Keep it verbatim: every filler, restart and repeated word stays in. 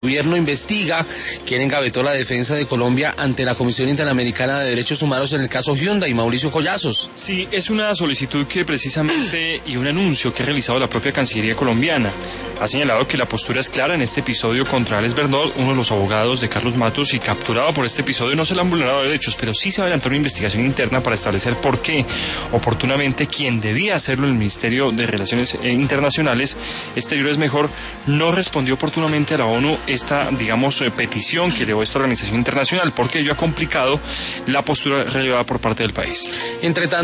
El gobierno investiga quién engavetó la defensa de Colombia ante la Comisión Interamericana de Derechos Humanos en el caso Hyundai. Mauricio Collazos. Sí, es una solicitud que precisamente y un anuncio que ha realizado la propia Cancillería colombiana. Ha señalado que la postura es clara en este episodio contra Alex Bernal, uno de los abogados de Carlos Matos, y capturado por este episodio no se le han vulnerado derechos, pero sí se va a adelantar una investigación interna para establecer por qué, oportunamente, quien debía hacerlo, el Ministerio de Relaciones Internacionales, Exteriores mejor, no respondió oportunamente a la ONU esta, digamos, eh, petición que elevó esta organización internacional, porque ello ha complicado la postura relevada por parte del país. Entre tanto,